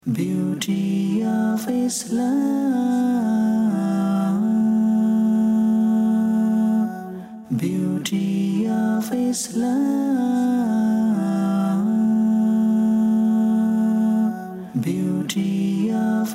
Beauty of Islam, beauty of Islam, beauty of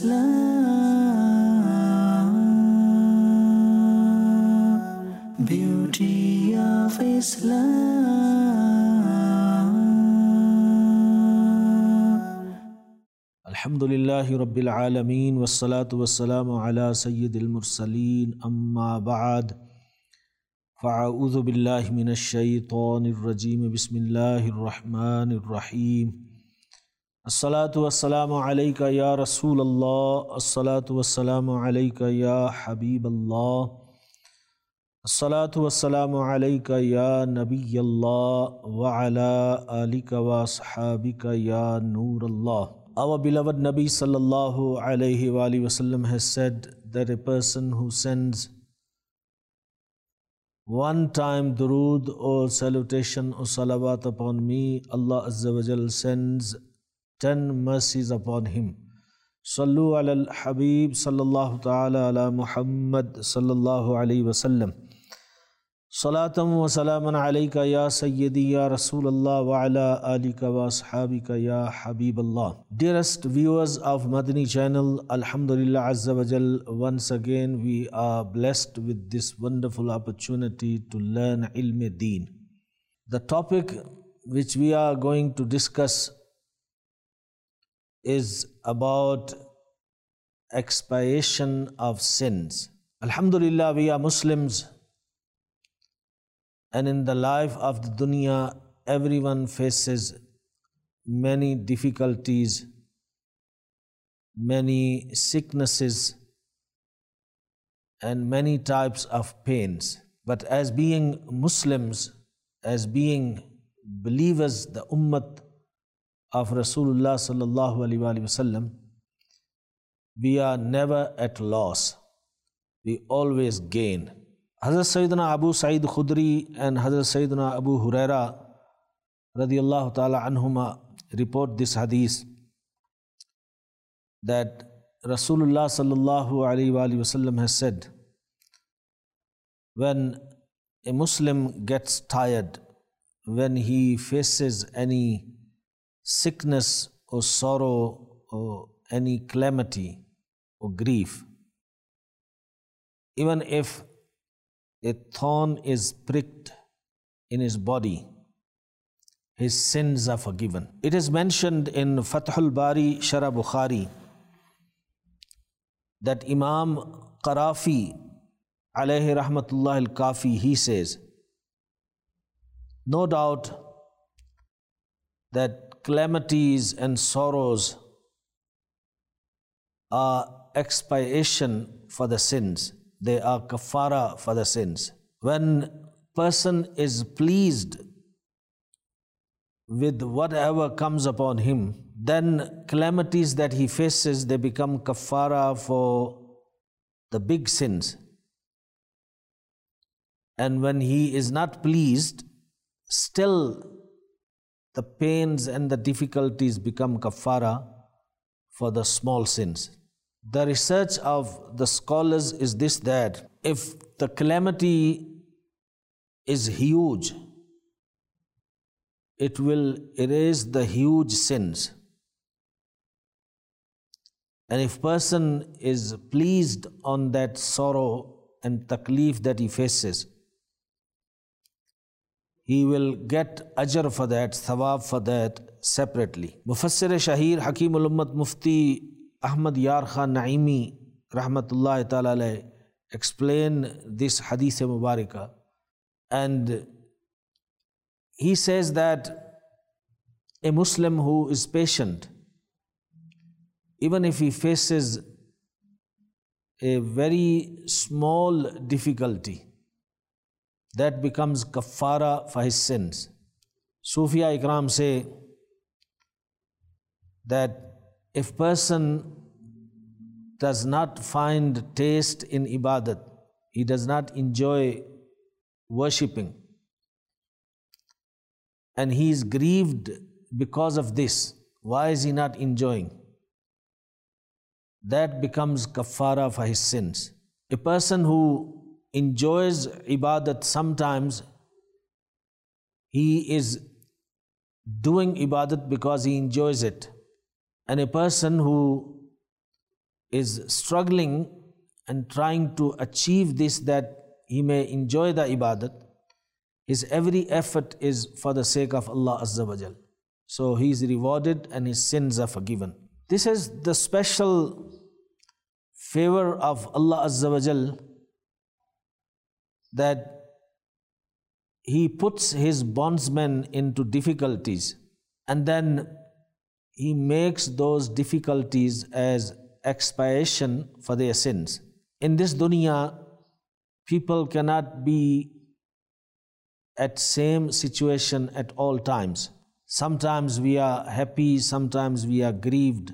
Islam, beauty of Islam. Alhamdulillahi Rabbil Alameen wassalatu wassalamu ala Sayyidil Mursaleen amma ba'd fa'a'udhu billahi minash shaytanir rajeem bismillahir rahmanir rahim. As-salatu wassalamu alayka ya Rasulallah, as-salatu wassalamu alayka ya Habiballah, as-salatu wassalamu alayka ya Nabiyallah wa ala alika wa ashabika ya Nurallah. Our beloved Nabi sallallahu alayhi wa alihi wasallam has said that a person who sends one time durood or salutation or salawat upon me, Allah Azza wa Jal sends 10 mercies upon him. Sallu ala al-Habib sallallahu ta'ala ala Muhammad sallallahu alayhi wasallam. Salatam wa salaman alayka ya Sayyidi ya Rasulallah wa ala alika wa ashabika ya Habiballah. Dearest viewers of Madani channel, Alhamdulillah Azza wa Jal, once again we are blessed with this wonderful opportunity to learn ilm deen. The topic which we are going to discuss is about expiation of sins. Alhamdulillah, we are Muslims. And in the life of the dunya, everyone faces many difficulties, many sicknesses, and many types of pains. But as being Muslims, as being believers, the Ummah of Rasulullah sallallahu alaihi wasallam, we are never at loss. We always gain. Hazrat Sayyidina Abu Sa'id Khudri and Hazrat Sayyidina Abu Huraira radiyallahu ta'ala anhuma report this hadith that Rasulullah sallallahu alayhi wa sallam has said, when a Muslim gets tired, when he faces any sickness or sorrow or any calamity or grief, even if a thorn is pricked in his body, his sins are forgiven. It is mentioned in Fathul Bari Sharh Bukhari that Imam Qarafi alayhi rahmatullah al-Kafi, he says, no doubt that calamities and sorrows are expiation for the sins. They are kafara for the sins. When person is pleased with whatever comes upon him, then calamities that he faces, they become kafara for the big sins. And when he is not pleased, still the pains and the difficulties become kafara for the small sins. The research of the scholars is this, that if the calamity is huge, it will erase the huge sins. And if person is pleased on that sorrow and taklif that he faces, he will get ajr for that, thawab for that separately. Mufassir Shahir Hakimul Ummat Mufti Ahmad Yar Khan Naimi rahmatullahi ta'ala alayhi explain this hadith mubarakah, and he says that a Muslim who is patient, even if he faces a very small difficulty, that becomes kafara for his sins. Sufiya Ikram say that if person does not find taste in ibadat, he does not enjoy worshipping, and he is grieved because of this, why is he not enjoying? that becomes kaffara for his sins. A person who enjoys ibadat, sometimes he is doing ibadat because he enjoys it. And a person who is struggling and trying to achieve this, that he may enjoy the ibadat, his every effort is for the sake of Allah Azza wa Jal. So he is rewarded and his sins are forgiven. This is the special favor of Allah Azza wa Jal, that He puts His bondsmen into difficulties and then He makes those difficulties as expiation for their sins. In this dunya, people cannot be at same situation at all times. Sometimes we are happy, sometimes we are grieved.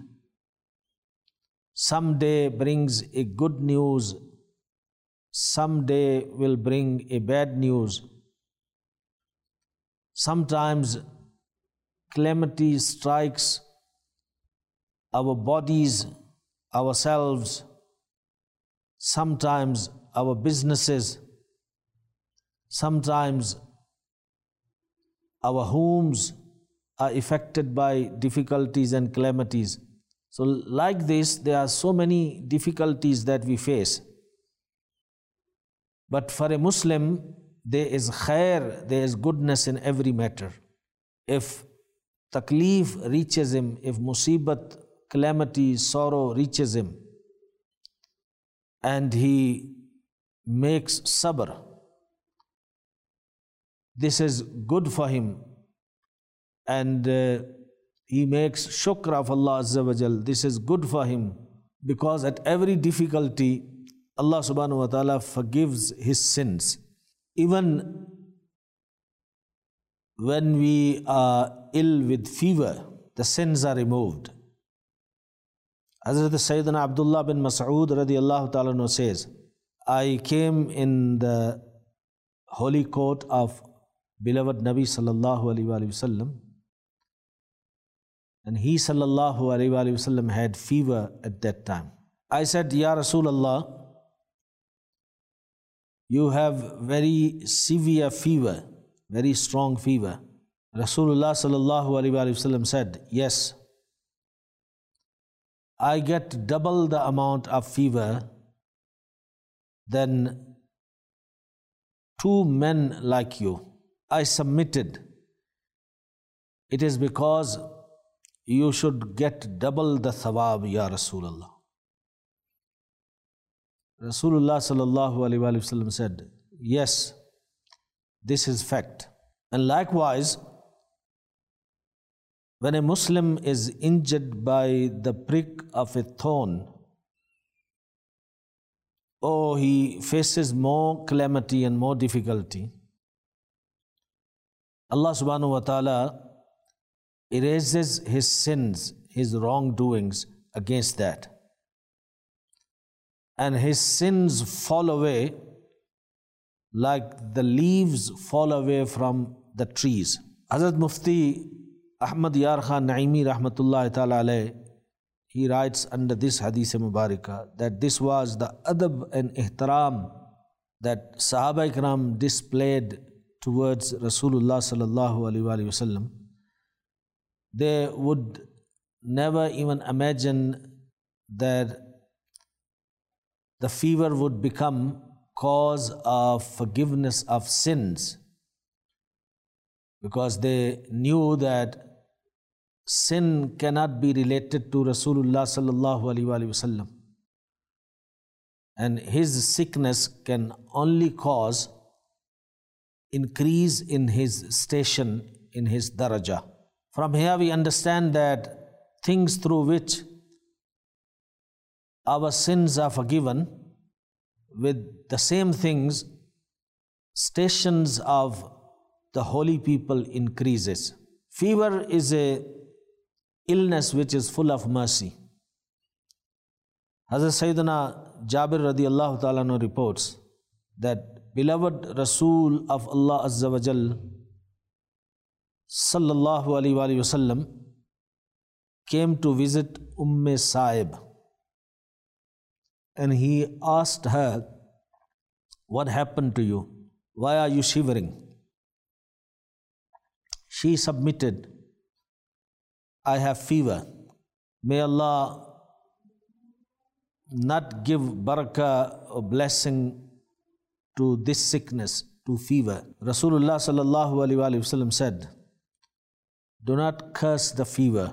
Some day brings a good news, some day will bring a bad news. Sometimes calamity strikes our bodies, ourselves, sometimes our businesses, sometimes our homes are affected by difficulties and calamities. So like this, there are so many difficulties that we face. But for a Muslim, there is khair, there is goodness in every matter. If taklif reaches him, if musibat, calamity, sorrow reaches him, and he makes sabr, this is good for him, and he makes shukr of Allah Azza wa Jal, this is good for him, because at every difficulty, Allah subhanahu wa ta'ala forgives his sins. Even when we are ill with fever, the sins are removed. Hazrat Sayyidina Abdullah bin Mas'ud radiyallahu ta'ala anhu says, I came in the holy court of beloved Nabi sallallahu alaihi wasallam, and he sallallahu alaihi wasallam had fever at that time. I said, Ya Rasulullah, you have very severe fever, very strong fever. Rasulullah sallallahu alaihi wasallam said, yes, I get double the amount of fever than two men like you. I submitted. It is because you should get double the thawab, Ya Rasulullah. Rasulullah sallallahu alaihi wasallam said, yes, this is fact. And likewise, when a Muslim is injured by the prick of a thorn, or he faces more calamity and more difficulty, Allah subhanahu wa ta'ala erases his sins, his wrongdoings against that. And his sins fall away like the leaves fall away from the trees. Hazrat Mufti Ahmad Yar Khan Naimi rahmatullahi ta'ala alayh, he writes under this hadith mubarakah that this was the adab and ihtaram that Sahaba Ikram displayed towards Rasulullah sallallahu alaihi wasallam. They would never even imagine that the fever would become cause of forgiveness of sins, because they knew that sin cannot be related to Rasulullah sallallahu alaihi wasallam, and his sickness can only cause increase in his station, in his daraja. From here we understand that things through which our sins are forgiven, with the same things, stations of the holy people increases. Fever is a illness which is full of mercy. Hazrat Sayyidina Jabir radiyallahu ta'ala anhu reports that beloved Rasul of Allah Azza wa Jal sallallahu alaihi wasallam came to visit Sa'ib. and he asked her, "What happened to you? Why are you shivering?" She submitted, "I have fever. May Allah not give barakah or blessing to this sickness, to fever." Rasulullah sallallahu alaihi wasallam said, "Do not curse the fever,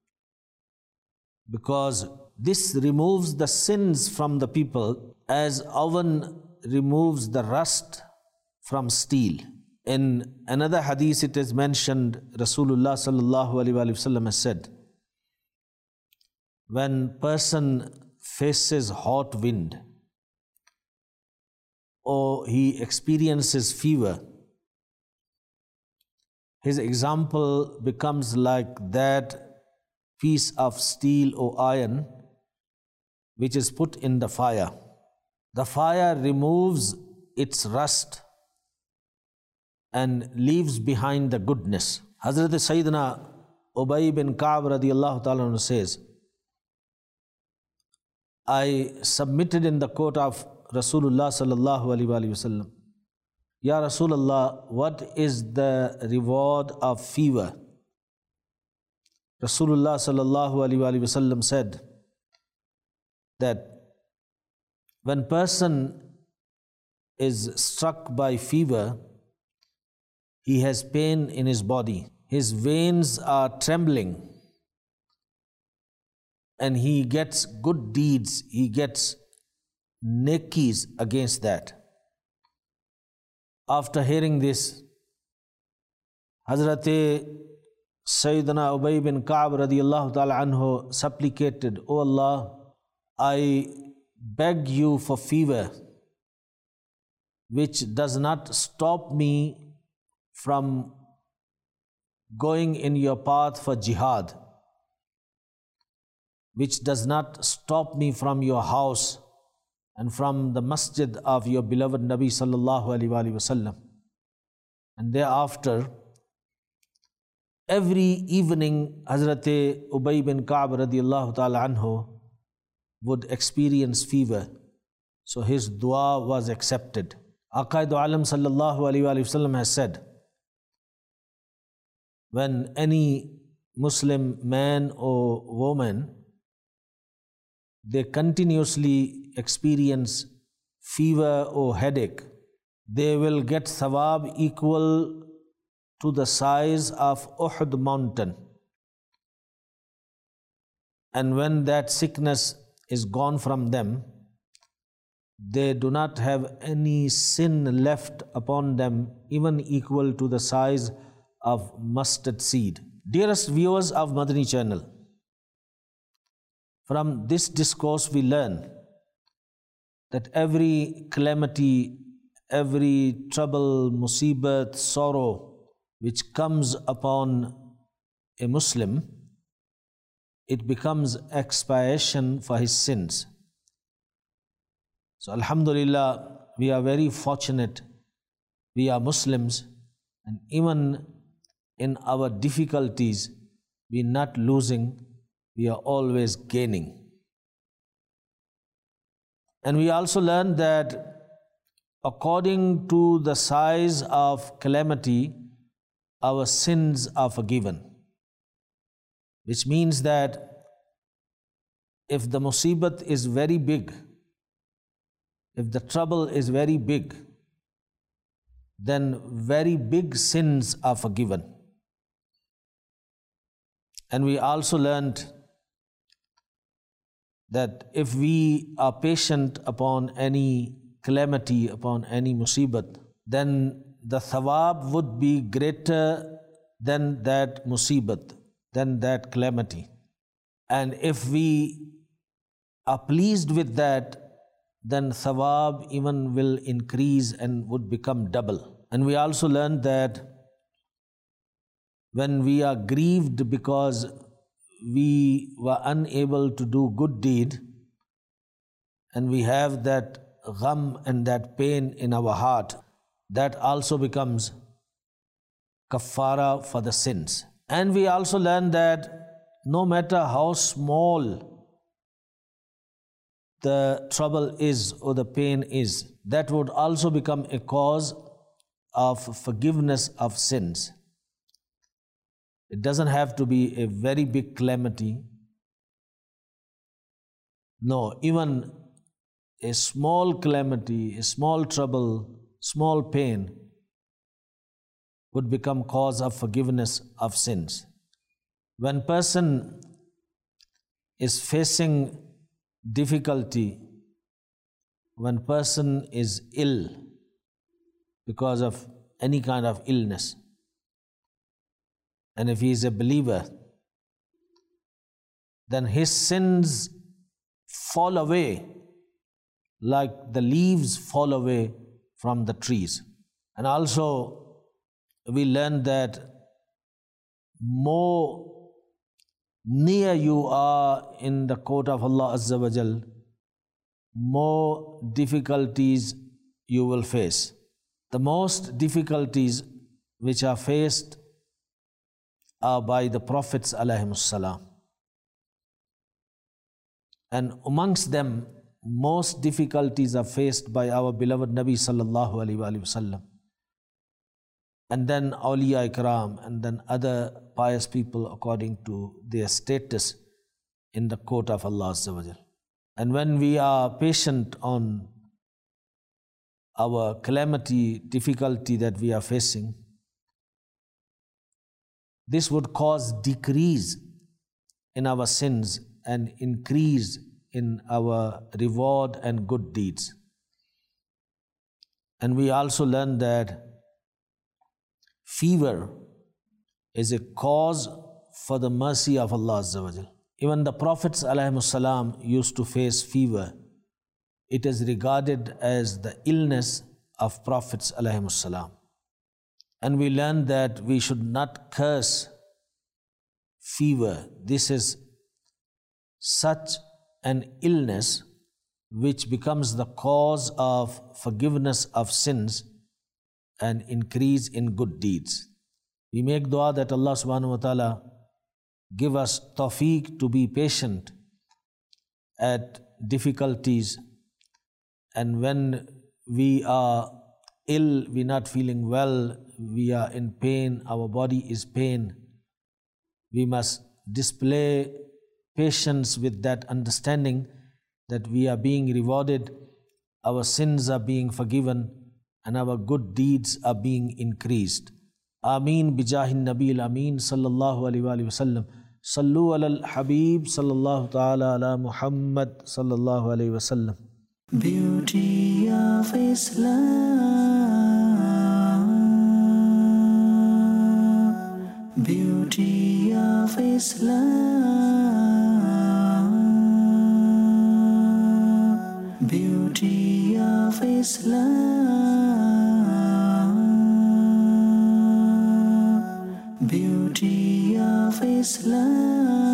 because this removes the sins from the people as oven removes the rust from steel." In another hadith it is mentioned, Rasulullah sallallahu alaihi wasallam has said, when person faces hot wind or he experiences fever, his example becomes like that piece of steel or iron which is put in the fire. The fire removes its rust and leaves behind the goodness. Hazrat Sayyidina Ubay bin Ka'b radiyallahu ta'ala anhu says, I submitted in the court of Rasulullah sallallahu alaihi wasallam, "Ya Rasulullah, what is the reward of fever?" Rasulullah sallallahu alaihi wasallam said that when person is struck by fever, he has pain in his body, his veins are trembling, and he gets good deeds, he gets nekis against that. After hearing this, Hazrat Sayyidina Ubay bin Ka'b radiyallahu ta'ala anhu supplicated, "O Allah, I beg you for fever which does not stop me from going in your path for jihad, which does not stop me from your house and from the masjid of your beloved Nabi sallallahu alaihi wasallam." And thereafter, every evening, Hazrat Ubay bin Ka'b radiyallahu ta'ala anhu would experience fever, so his dua was accepted. Aqaid Alam sallallahu alaihi wasallam has said, when any Muslim man or woman, they continuously experience fever or headache, they will get thawab equal to the size of Uhud mountain. And when that sickness is gone from them, they do not have any sin left upon them, even equal to the size of mustard seed. Dearest viewers of Madani channel, from this discourse we learn that every calamity, every trouble, musibat, sorrow which comes upon a Muslim, it becomes expiation for his sins. So Alhamdulillah, we are very fortunate. We are Muslims, and even in our difficulties, we are not losing, we are always gaining. And we also learn that according to the size of calamity, our sins are forgiven. Which means that if the musibat is very big, if the trouble is very big, then very big sins are forgiven. And we also learned that if we are patient upon any calamity, upon any musibat, then the thawab would be greater than that musibat, than that calamity. And if we are pleased with that, then thawab even will increase and would become double. And we also learned that when we are grieved because we were unable to do good deed, and we have that gham and that pain in our heart, that also becomes kaffara for the sins. And we also learn that no matter how small the trouble is or the pain is, that would also become a cause of forgiveness of sins. It doesn't have to be a very big calamity. No, even a small calamity, a small trouble, small pain would become cause of forgiveness of sins. When person is facing difficulty, when person is ill because of any kind of illness, and if he is a believer, then his sins fall away like the leaves fall away from the trees. And also we learn that more near you are in the court of Allah Azza wa Jal, more difficulties you will face. The most difficulties which are faced are by the Prophets alayhimus salam. And amongst them, most difficulties are faced by our beloved Nabi sallallahu alaihi wasallam, and then awliya ikram, and then other pious people according to their status in the court of Allah Azza wa Jal. And when we are patient on our calamity, difficulty that we are facing, this would cause decrease in our sins and increase in our reward and good deeds. And we also learn that fever is a cause for the mercy of Allah Azza wa Jal. Even the Prophets alayhimus salam used to face fever. It is regarded as the illness of Prophets alayhimus salam. And we learn that we should not curse fever. This is such an illness which becomes the cause of forgiveness of sins and increase in good deeds. We make dua that Allah subhanahu wa ta'ala give us tawfiq to be patient at difficulties, and when we are ill, we're not feeling well, we are in pain, our body is pain, we must display patience with that understanding that we are being rewarded, our sins are being forgiven, and our good deeds are being increased. Ameen bijahin Nabil Ameen sallallahu alaihi wa sallam. Sallu ala al-Habib sallallahu ta'ala ala Muhammad sallallahu alaihi wa sallam. Beauty of Islam, beauty of Islam, beauty of Islam, beauty of Islam.